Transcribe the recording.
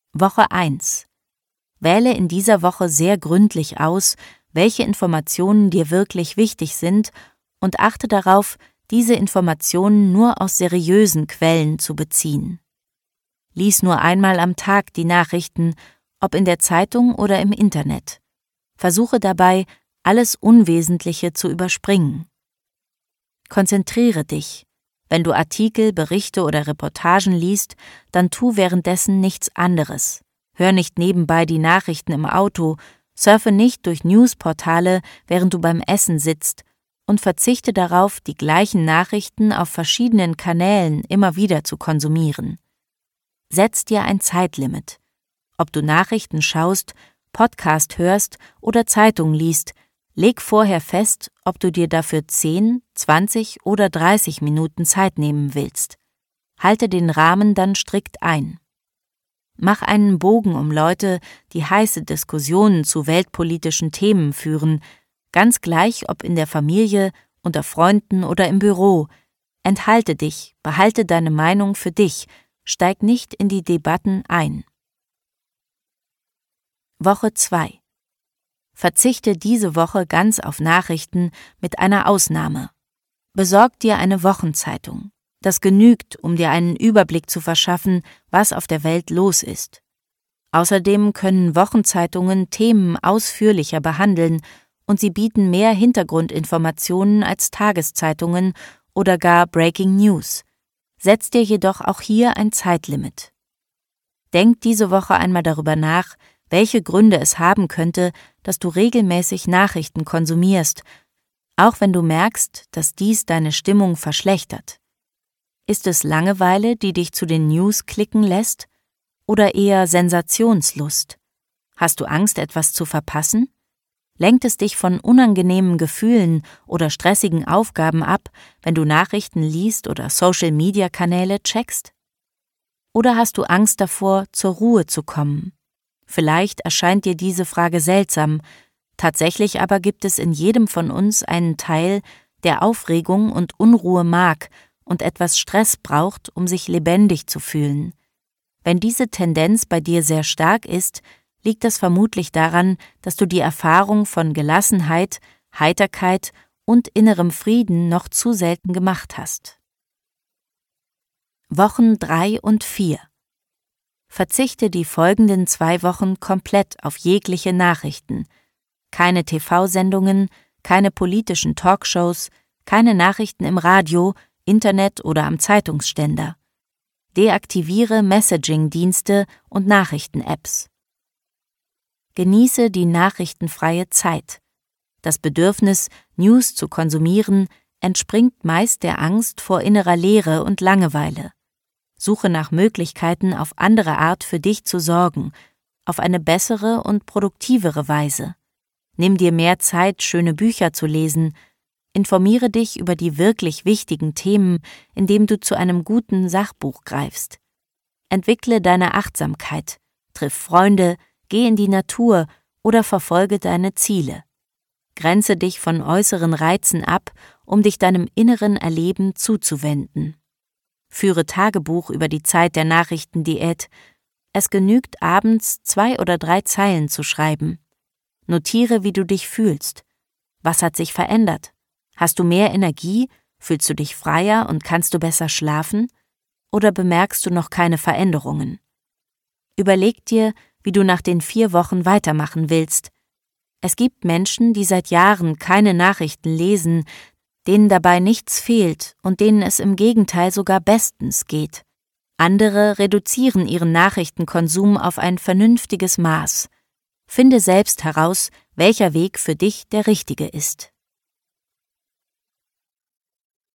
Woche 1. Wähle in dieser Woche sehr gründlich aus, welche Informationen dir wirklich wichtig sind und achte darauf, diese Informationen nur aus seriösen Quellen zu beziehen. Lies nur einmal am Tag die Nachrichten, ob in der Zeitung oder im Internet. Versuche dabei, alles Unwesentliche zu überspringen. Konzentriere dich. Wenn du Artikel, Berichte oder Reportagen liest, dann tu währenddessen nichts anderes. Hör nicht nebenbei die Nachrichten im Auto, surfe nicht durch Newsportale, während du beim Essen sitzt, und verzichte darauf, die gleichen Nachrichten auf verschiedenen Kanälen immer wieder zu konsumieren. Setz dir ein Zeitlimit. Ob du Nachrichten schaust, Podcast hörst oder Zeitung liest, leg vorher fest, ob du dir dafür 10, 20 oder 30 Minuten Zeit nehmen willst. Halte den Rahmen dann strikt ein. Mach einen Bogen um Leute, die heiße Diskussionen zu weltpolitischen Themen führen, ganz gleich ob in der Familie, unter Freunden oder im Büro. Enthalte dich, behalte deine Meinung für dich, steig nicht in die Debatten ein. Woche 2. Verzichte diese Woche ganz auf Nachrichten mit einer Ausnahme. Besorg dir eine Wochenzeitung. Das genügt, um dir einen Überblick zu verschaffen, was auf der Welt los ist. Außerdem können Wochenzeitungen Themen ausführlicher behandeln und sie bieten mehr Hintergrundinformationen als Tageszeitungen oder gar Breaking News. Setz dir jedoch auch hier ein Zeitlimit. Denk diese Woche einmal darüber nach, welche Gründe es haben könnte, dass du regelmäßig Nachrichten konsumierst, auch wenn du merkst, dass dies deine Stimmung verschlechtert. Ist es Langeweile, die dich zu den News klicken lässt? Oder eher Sensationslust? Hast du Angst, etwas zu verpassen? Lenkt es dich von unangenehmen Gefühlen oder stressigen Aufgaben ab, wenn du Nachrichten liest oder Social-Media-Kanäle checkst? Oder hast du Angst davor, zur Ruhe zu kommen? Vielleicht erscheint dir diese Frage seltsam, tatsächlich aber gibt es in jedem von uns einen Teil, der Aufregung und Unruhe mag und etwas Stress braucht, um sich lebendig zu fühlen. Wenn diese Tendenz bei dir sehr stark ist, liegt das vermutlich daran, dass du die Erfahrung von Gelassenheit, Heiterkeit und innerem Frieden noch zu selten gemacht hast. Wochen 3 und 4. Verzichte die folgenden 2 Wochen komplett auf jegliche Nachrichten. Keine TV-Sendungen, keine politischen Talkshows, keine Nachrichten im Radio, Internet oder am Zeitungsständer. Deaktiviere Messaging-Dienste und Nachrichten-Apps. Genieße die nachrichtenfreie Zeit. Das Bedürfnis, News zu konsumieren, entspringt meist der Angst vor innerer Leere und Langeweile. Suche nach Möglichkeiten, auf andere Art für dich zu sorgen, auf eine bessere und produktivere Weise. Nimm dir mehr Zeit, schöne Bücher zu lesen. Informiere dich über die wirklich wichtigen Themen, indem du zu einem guten Sachbuch greifst. Entwickle deine Achtsamkeit, triff Freunde, geh in die Natur oder verfolge deine Ziele. Grenze dich von äußeren Reizen ab, um dich deinem inneren Erleben zuzuwenden. Führe Tagebuch über die Zeit der Nachrichtendiät. Es genügt, abends 2 oder 3 Zeilen zu schreiben. Notiere, wie du dich fühlst. Was hat sich verändert? Hast du mehr Energie? Fühlst du dich freier und kannst du besser schlafen? Oder bemerkst du noch keine Veränderungen? Überleg dir, wie du nach den 4 Wochen weitermachen willst. Es gibt Menschen, die seit Jahren keine Nachrichten lesen, denen dabei nichts fehlt und denen es im Gegenteil sogar bestens geht. Andere reduzieren ihren Nachrichtenkonsum auf ein vernünftiges Maß. Finde selbst heraus, welcher Weg für dich der richtige ist.